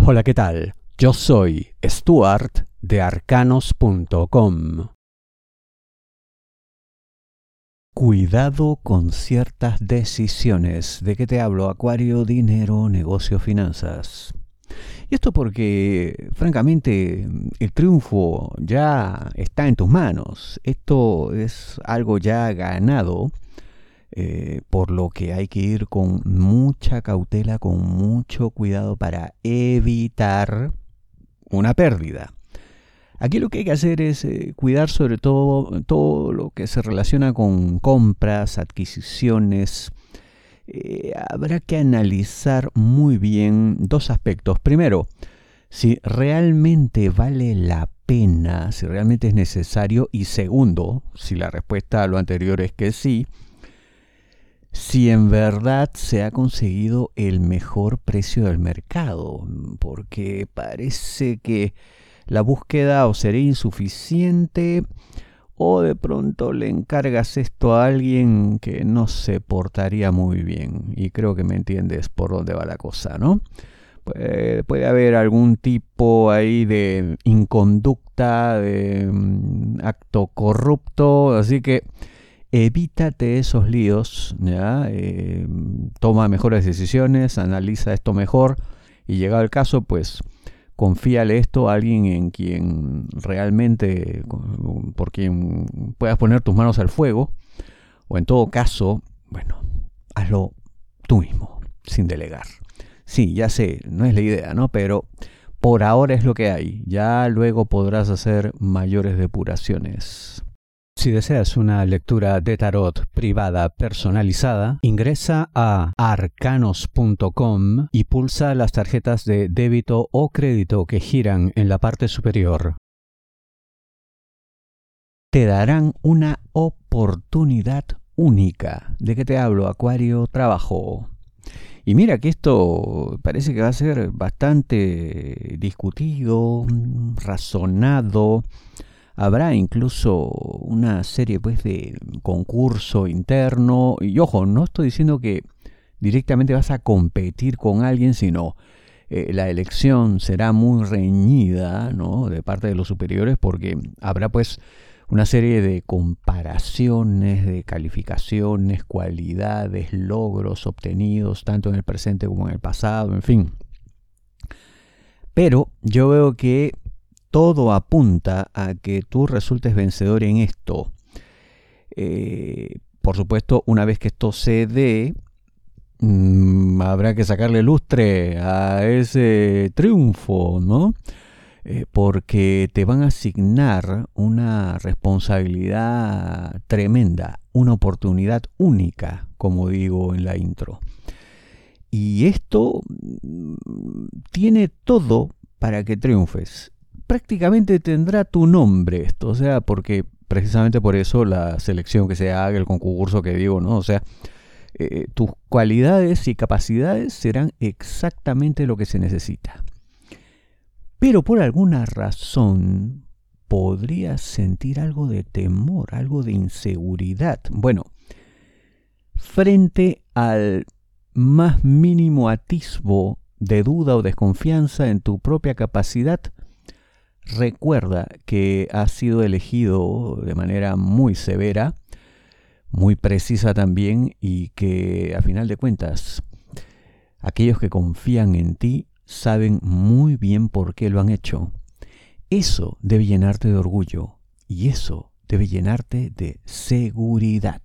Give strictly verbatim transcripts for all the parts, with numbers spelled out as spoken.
Hola, ¿qué tal? Yo soy Stuart de arcanos punto com. Cuidado con ciertas decisiones. ¿De qué te hablo? Acuario, dinero, negocio, finanzas. Y esto porque, francamente, el triunfo ya está en tus manos. Esto es algo ya ganado, eh, por lo que hay que ir con mucha cautela, con mucho cuidado para evitar una pérdida. Aquí lo que hay que hacer es eh, cuidar sobre todo todo lo que se relaciona con compras, adquisiciones. Eh, habrá que analizar muy bien dos aspectos. Primero, si realmente vale la pena, si realmente es necesario. Y segundo, si la respuesta a lo anterior es que sí, si en verdad se ha conseguido el mejor precio del mercado, porque parece que la búsqueda o sería insuficiente, o de pronto le encargas esto a alguien que no se portaría muy bien. Y creo que me entiendes por dónde va la cosa, ¿no? Puede, puede haber algún tipo ahí de inconducta, de um, acto corrupto, así que evítate esos líos, ¿ya? Eh, toma mejores decisiones, analiza esto mejor y llegado el caso, pues confíale esto a alguien en quien realmente, por quien puedas poner tus manos al fuego, o en todo caso, bueno, hazlo tú mismo, sin delegar. Sí, ya sé, no es la idea, ¿no? Pero por ahora es lo que hay. Ya luego podrás hacer mayores depuraciones. Si deseas una lectura de tarot privada personalizada, ingresa a arcanos punto com y pulsa las tarjetas de débito o crédito que giran en la parte superior. Te darán una oportunidad única. ¿De qué te hablo, Acuario? Trabajo. Y mira que esto parece que va a ser bastante discutido, razonado. Habrá incluso una serie pues de concurso interno. Y ojo, no estoy diciendo que directamente vas a competir con alguien, sino eh, la elección será muy reñida, ¿no?, de parte de los superiores, porque habrá pues una serie de comparaciones, de calificaciones, cualidades, logros obtenidos tanto en el presente como en el pasado, en fin. Pero yo veo que todo apunta a que tú resultes vencedor en esto. Eh, por supuesto, una vez que esto se dé, mmm, habrá que sacarle lustre a ese triunfo, ¿no? Eh, porque te van a asignar una responsabilidad tremenda, una oportunidad única, como digo en la intro. Y esto mmm, tiene todo para que triunfes. Prácticamente tendrá tu nombre esto, o sea, porque precisamente por eso la selección que se haga, el concurso que digo, ¿no? O sea, eh, tus cualidades y capacidades serán exactamente lo que se necesita. Pero por alguna razón podrías sentir algo de temor, algo de inseguridad. Bueno, frente al más mínimo atisbo de duda o desconfianza en tu propia capacidad, recuerda que has sido elegido de manera muy severa, muy precisa también, y que a final de cuentas aquellos que confían en ti saben muy bien por qué lo han hecho. Eso debe llenarte de orgullo y eso debe llenarte de seguridad.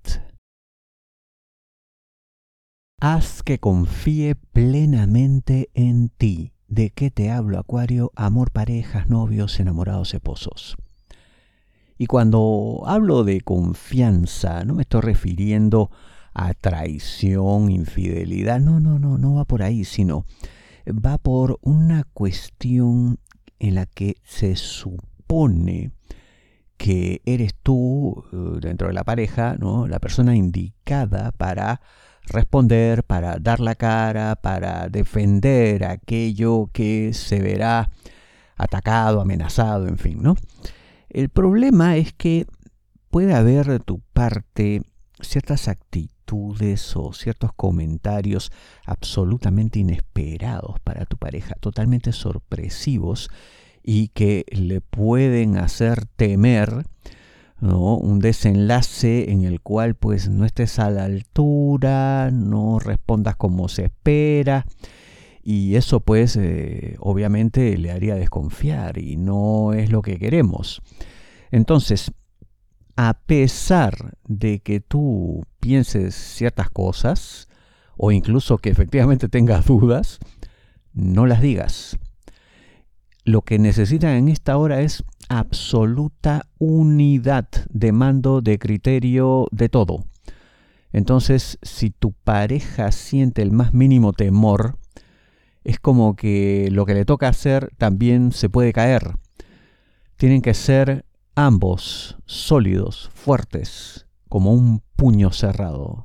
Haz que confíe plenamente en ti. ¿De qué te hablo, Acuario? Amor, parejas, novios, enamorados, esposos. Y cuando hablo de confianza, no me estoy refiriendo a traición, infidelidad. No, no, no, no va por ahí, sino va por una cuestión en la que se supone que eres tú, dentro de la pareja, ¿no?, la persona indicada para responder, para dar la cara, para defender aquello que se verá atacado, amenazado, en fin, ¿no? El problema es que puede haber de tu parte ciertas actitudes actitudes o ciertos comentarios absolutamente inesperados para tu pareja, totalmente sorpresivos y que le pueden hacer temer, ¿no?, un desenlace en el cual pues no estés a la altura, no respondas como se espera, y eso pues eh, obviamente le haría desconfiar y no es lo que queremos. Entonces, a pesar de que tú pienses ciertas cosas o incluso que efectivamente tengas dudas, no las digas. Lo que necesitan en esta hora es absoluta unidad de mando, de criterio, de todo. Entonces, si tu pareja siente el más mínimo temor, es como que lo que le toca hacer también se puede caer. Tienen que ser ambos sólidos, fuertes, como un puño cerrado.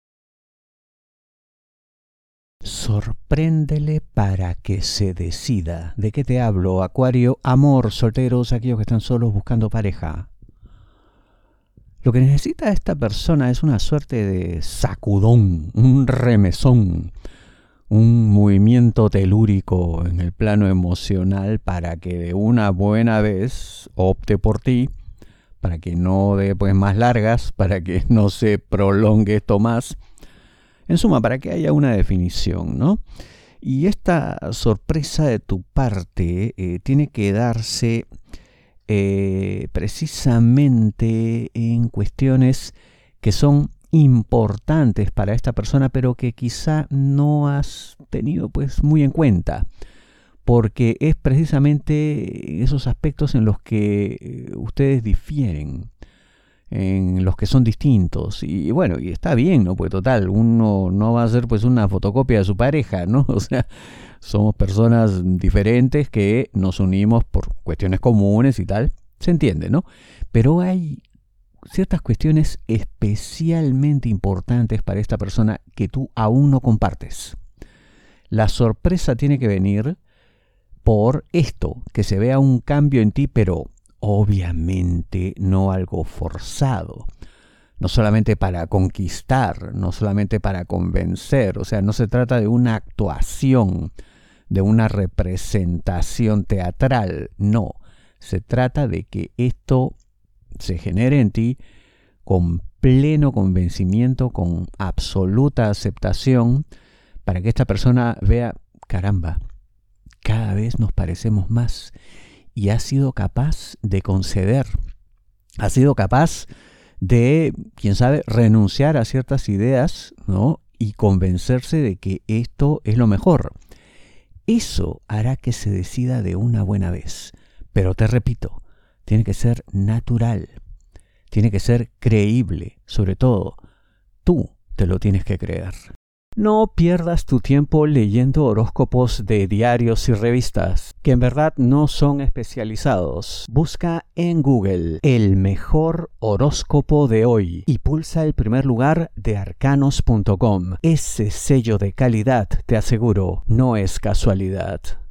Sorpréndele para que se decida. ¿De qué te hablo, Acuario? Amor, solteros, aquellos que están solos buscando pareja. Lo que necesita esta persona es una suerte de sacudón, un remesón, un movimiento telúrico en el plano emocional para que de una buena vez opte por ti, para que no dé pues más largas, para que no se prolongue esto más. En suma, para que haya una definición, ¿no? Y esta sorpresa de tu parte eh, tiene que darse eh, precisamente en cuestiones que son importantes para esta persona, pero que quizá no has tenido pues muy en cuenta, porque es precisamente esos aspectos en los que ustedes difieren, en los que son distintos, y bueno, y está bien, ¿no? Pues total, uno no va a ser pues una fotocopia de su pareja, ¿no? O sea, somos personas diferentes que nos unimos por cuestiones comunes y tal, se entiende, ¿no? Pero hay ciertas cuestiones especialmente importantes para esta persona que tú aún no compartes. La sorpresa tiene que venir por esto, que se vea un cambio en ti, pero obviamente no algo forzado, no solamente para conquistar, no solamente para convencer, o sea, no se trata de una actuación, de una representación teatral, no, se trata de que esto se genere en ti con pleno convencimiento, con absoluta aceptación, para que esta persona vea, caramba, cada vez nos parecemos más. Y ha sido capaz de conceder, ha sido capaz de, quién sabe, renunciar a ciertas ideas, ¿no? Y convencerse de que esto es lo mejor. Eso hará que se decida de una buena vez. Pero te repito, tiene que ser natural, tiene que ser creíble, sobre todo, tú te lo tienes que creer. No pierdas tu tiempo leyendo horóscopos de diarios y revistas, que en verdad no son especializados. Busca en Google el mejor horóscopo de hoy y pulsa el primer lugar de arcanos punto com. Ese sello de calidad, te aseguro, no es casualidad.